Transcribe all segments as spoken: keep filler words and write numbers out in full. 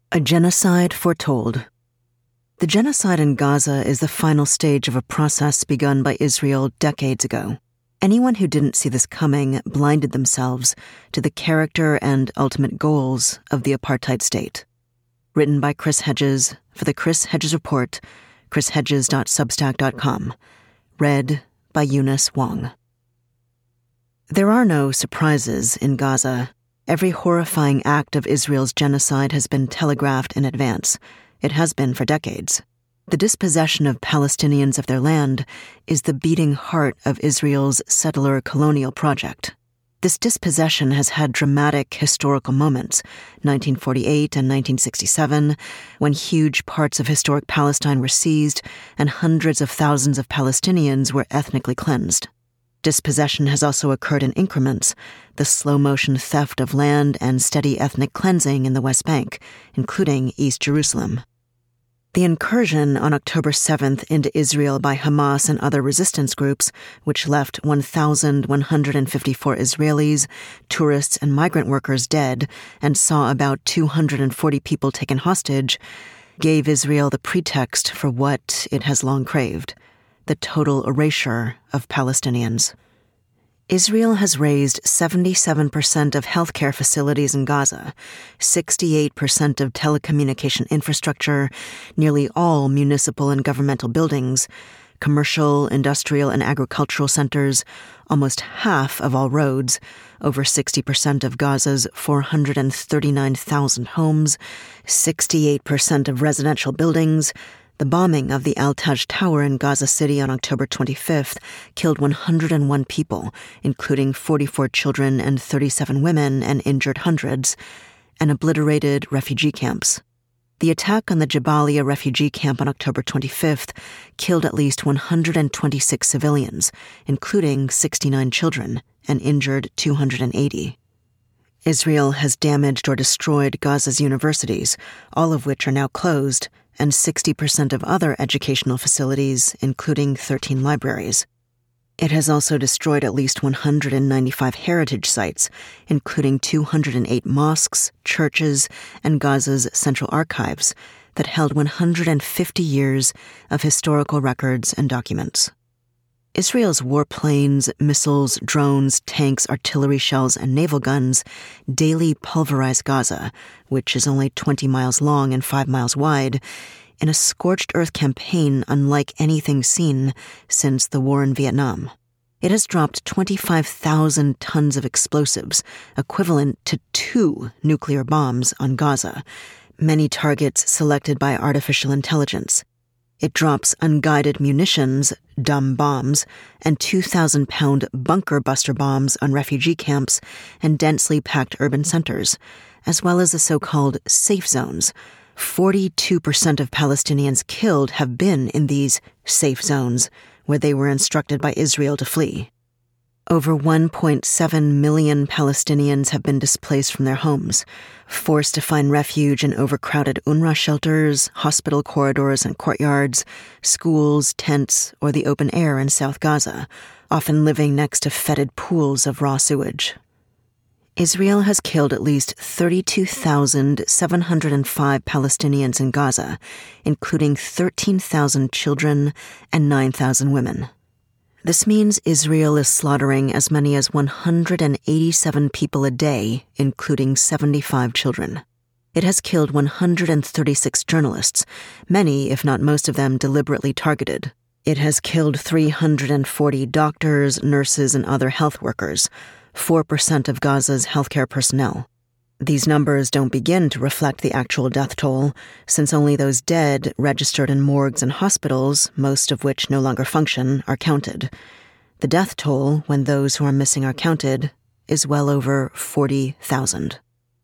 A genocide foretold. The genocide in Gaza is the final stage of a process begun by Israel decades ago. Anyone who didn't see this coming blinded themselves to the character and ultimate goals of the apartheid state. Written by Chris Hedges for the Chris Hedges Report, chris hedges dot substack dot com. Read by Eunice Wong. There are no surprises in Gaza. Every horrifying act of Israel's genocide has been telegraphed in advance. It has been for decades. The dispossession of Palestinians of their land is the beating heart of Israel's settler colonial project. This dispossession has had dramatic historical moments, nineteen forty-eight and nineteen sixty-seven, when huge parts of historic Palestine were seized and hundreds of thousands of Palestinians were ethnically cleansed. Dispossession has also occurred in increments, the slow-motion theft of land and steady ethnic cleansing in the West Bank, including East Jerusalem. The incursion on October seventh into Israel by Hamas and other resistance groups, which left one thousand one hundred fifty-four Israelis, tourists, and migrant workers dead and saw about two hundred forty people taken hostage, gave Israel the pretext for what it has long craved: the total erasure of Palestinians. Israel has razed seventy-seven percent of healthcare facilities in Gaza, sixty-eight percent of telecommunication infrastructure, nearly all municipal and governmental buildings, commercial, industrial, and agricultural centers, almost half of all roads, over sixty percent of Gaza's four hundred thirty-nine thousand homes, sixty-eight percent of residential buildings. The bombing of the Al-Taj Tower in Gaza City on October twenty-fifth killed one hundred one people, including forty-four children and thirty-seven women, and injured hundreds, and obliterated refugee camps. The attack on the Jabalia refugee camp on October twenty-fifth killed at least one hundred twenty-six civilians, including sixty-nine children, and injured two hundred eighty. Israel has damaged or destroyed Gaza's universities, all of which are now closed, and sixty percent of other educational facilities, including thirteen libraries. It has also destroyed at least one hundred ninety-five heritage sites, including two hundred eight mosques, churches, and Gaza's Central Archives that held one hundred fifty years of historical records and documents. Israel's warplanes, missiles, drones, tanks, artillery shells, and naval guns daily pulverize Gaza, which is only twenty miles long and five miles wide, in a scorched earth campaign unlike anything seen since the war in Vietnam. It has dropped twenty-five thousand tons of explosives, equivalent to two nuclear bombs, on Gaza, many targets selected by artificial intelligence. It drops unguided munitions, dumb bombs, and two thousand pound bunker buster bombs on refugee camps and densely packed urban centers, as well as the so-called safe zones. forty-two percent of Palestinians killed have been in these safe zones, where they were instructed by Israel to flee. Over one point seven million Palestinians have been displaced from their homes, forced to find refuge in overcrowded UNRWA shelters, hospital corridors and courtyards, schools, tents, or the open air in South Gaza, often living next to fetid pools of raw sewage. Israel has killed at least thirty-two thousand seven hundred five Palestinians in Gaza, including thirteen thousand children and nine thousand women. This means Israel is slaughtering as many as one hundred eighty-seven people a day, including seventy-five children. It has killed one hundred thirty-six journalists, many, if not most of them, deliberately targeted. It has killed three hundred forty doctors, nurses, and other health workers, four percent of Gaza's healthcare personnel. These numbers don't begin to reflect the actual death toll, since only those dead registered in morgues and hospitals, most of which no longer function, are counted. The death toll, when those who are missing are counted, is well over forty thousand.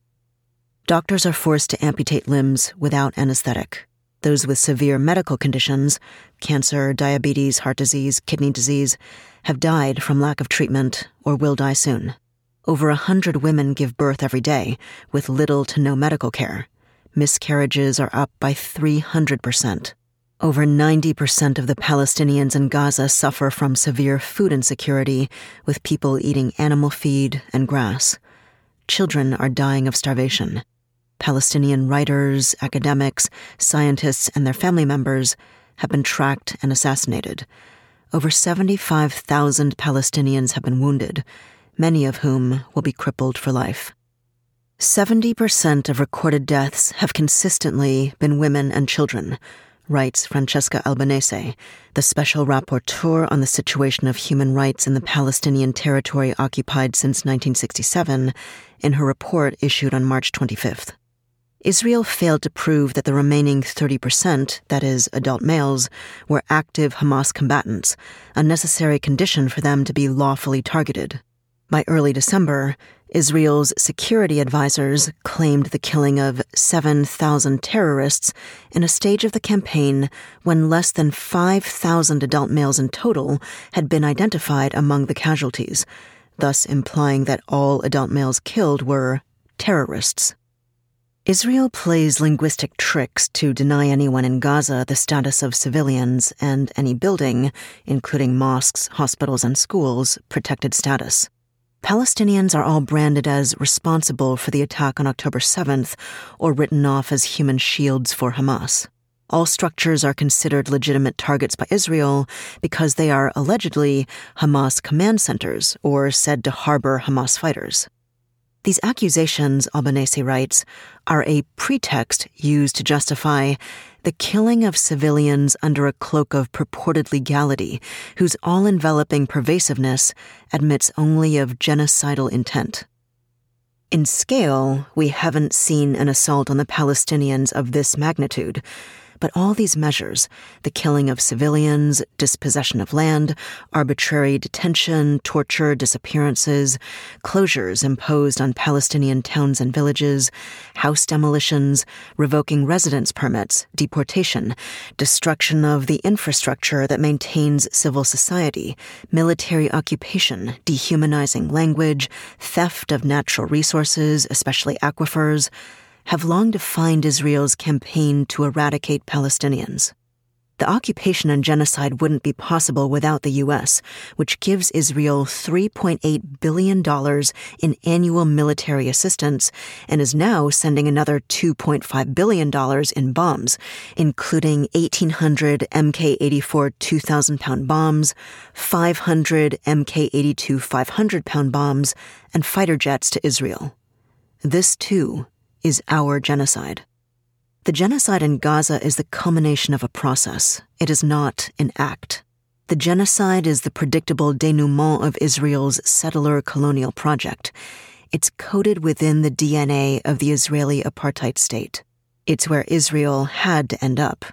Doctors are forced to amputate limbs without anesthetic. Those with severe medical conditions, cancer, diabetes, heart disease, kidney disease, have died from lack of treatment or will die soon. Over a hundred women give birth every day, with little to no medical care. Miscarriages are up by three hundred percent. Over ninety percent of the Palestinians in Gaza suffer from severe food insecurity, with people eating animal feed and grass. Children are dying of starvation. Palestinian writers, academics, scientists, and their family members have been tracked and assassinated. Over seventy-five thousand Palestinians have been wounded, many of whom will be crippled for life. seventy percent of recorded deaths have consistently been women and children, writes Francesca Albanese, the special rapporteur on the situation of human rights in the Palestinian territory occupied since nineteen sixty-seven, in her report issued on March twenty-fifth. Israel failed to prove that the remaining thirty percent, that is, adult males, were active Hamas combatants, a necessary condition for them to be lawfully targeted. By early December, Israel's security advisors claimed the killing of seven thousand terrorists in a stage of the campaign when less than five thousand adult males in total had been identified among the casualties, thus implying that all adult males killed were terrorists. Israel plays linguistic tricks to deny anyone in Gaza the status of civilians and any building, including mosques, hospitals, and schools, protected status. Palestinians are all branded as responsible for the attack on October seventh or written off as human shields for Hamas. All structures are considered legitimate targets by Israel because they are allegedly Hamas command centers or said to harbor Hamas fighters. These accusations, Albanese writes, are a pretext used to justify the killing of civilians under a cloak of purported legality, whose all-enveloping pervasiveness admits only of genocidal intent. In scale, we haven't seen an assault on the Palestinians of this magnitude, but all these measures, the killing of civilians, dispossession of land, arbitrary detention, torture, disappearances, closures imposed on Palestinian towns and villages, house demolitions, revoking residence permits, deportation, destruction of the infrastructure that maintains civil society, military occupation, dehumanizing language, theft of natural resources, especially aquifers, have long defined Israel's campaign to eradicate Palestinians. The occupation and genocide wouldn't be possible without the U S, which gives Israel three point eight billion dollars in annual military assistance and is now sending another two point five billion dollars in bombs, including eighteen hundred M K eighty-four two thousand pound bombs, five hundred M K eighty-two five hundred pound bombs, and fighter jets to Israel. This, too, is our genocide. The genocide in Gaza is the culmination of a process. It is not an act. The genocide is the predictable denouement of Israel's settler colonial project. It's coded within the D N A of the Israeli apartheid state. It's where Israel had to end up.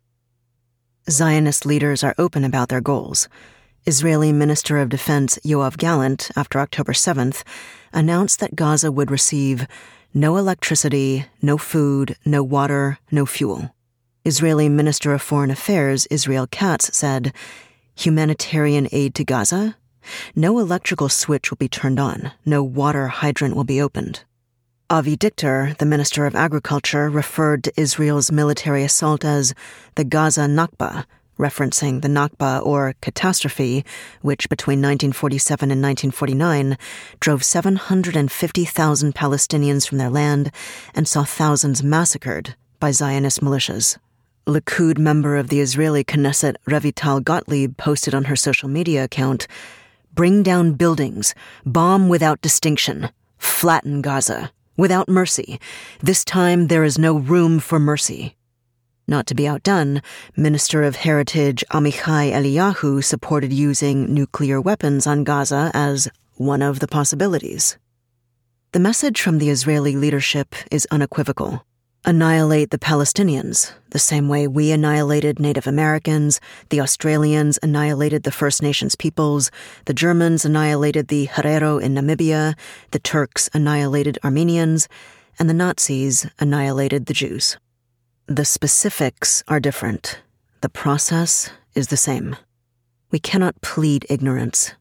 Zionist leaders are open about their goals. Israeli Minister of Defense Yoav Gallant, after October seventh, announced that Gaza would receive no electricity, no food, no water, no fuel. Israeli Minister of Foreign Affairs Israel Katz said, "Humanitarian aid to Gaza? No electrical switch will be turned on, no water hydrant will be opened." Avi Dichter, the Minister of Agriculture, referred to Israel's military assault as the Gaza Nakba, referencing the Nakba, or catastrophe, which between nineteen forty-seven and nineteen forty-nine drove seven hundred fifty thousand Palestinians from their land and saw thousands massacred by Zionist militias. Likud member of the Israeli Knesset Revital Gottlieb posted on her social media account, "Bring down buildings, bomb without distinction, flatten Gaza, without mercy. This time there is no room for mercy." Not to be outdone, Minister of Heritage Amichai Eliyahu supported using nuclear weapons on Gaza as one of the possibilities. The message from the Israeli leadership is unequivocal. Annihilate the Palestinians, the same way we annihilated Native Americans, the Australians annihilated the First Nations peoples, the Germans annihilated the Herero in Namibia, the Turks annihilated Armenians, and the Nazis annihilated the Jews. The specifics are different. The process is the same. We cannot plead ignorance.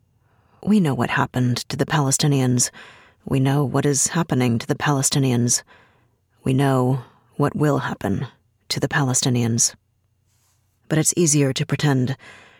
We know what happened to the Palestinians. We know what is happening to the Palestinians. We know what will happen to the Palestinians. But it's easier to pretend.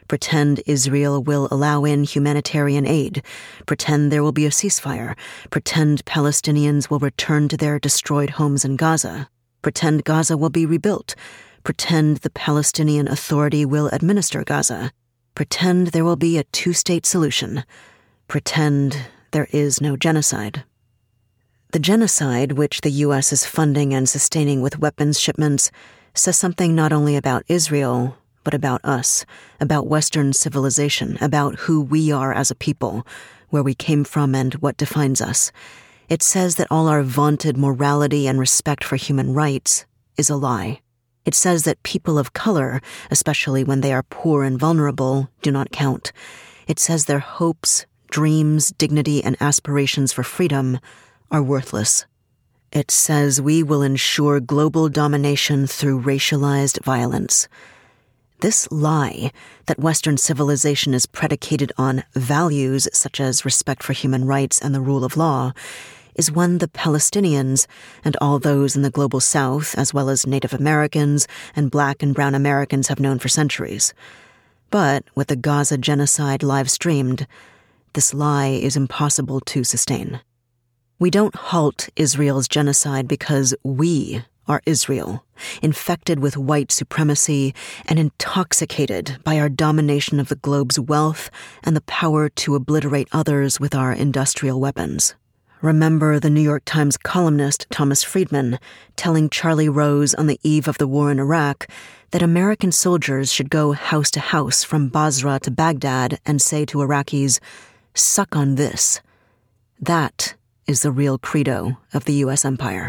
Pretend Israel will allow in humanitarian aid. Pretend there will be a ceasefire. Pretend Palestinians will return to their destroyed homes in Gaza. Pretend Gaza will be rebuilt. Pretend the Palestinian Authority will administer Gaza. Pretend there will be a two-state solution. Pretend there is no genocide. The genocide, which the U S is funding and sustaining with weapons shipments, says something not only about Israel, but about us, about Western civilization, about who we are as a people, where we came from and what defines us. It says that all our vaunted morality and respect for human rights is a lie. It says that people of color, especially when they are poor and vulnerable, do not count. It says their hopes, dreams, dignity, and aspirations for freedom are worthless. It says we will ensure global domination through racialized violence. This lie, that Western civilization is predicated on values such as respect for human rights and the rule of law, is one the Palestinians and all those in the global South, as well as Native Americans and Black and Brown Americans, have known for centuries. But with the Gaza genocide live-streamed, this lie is impossible to sustain. We don't halt Israel's genocide because we are Israel, infected with white supremacy and intoxicated by our domination of the globe's wealth and the power to obliterate others with our industrial weapons. Remember the New York Times columnist Thomas Friedman telling Charlie Rose on the eve of the war in Iraq that American soldiers should go house to house from Basra to Baghdad and say to Iraqis, "Suck on this." That is the real credo of the U S empire.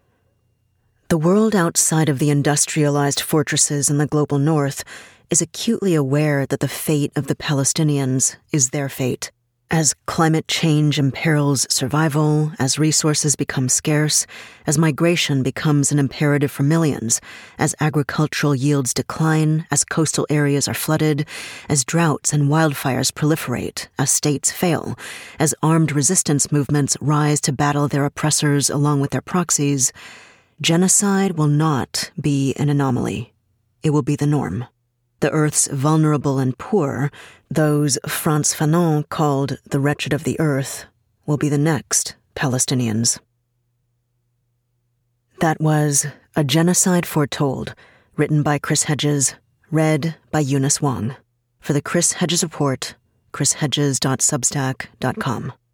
The world outside of the industrialized fortresses in the global north is acutely aware that the fate of the Palestinians is their fate. As climate change imperils survival, as resources become scarce, as migration becomes an imperative for millions, as agricultural yields decline, as coastal areas are flooded, as droughts and wildfires proliferate, as states fail, as armed resistance movements rise to battle their oppressors along with their proxies, genocide will not be an anomaly. It will be the norm. The Earth's vulnerable and poor, those Frantz Fanon called the wretched of the earth, will be the next Palestinians. That was A Genocide Foretold, written by Chris Hedges, read by Eunice Wong. For the Chris Hedges Report, chris hedges dot substack dot com.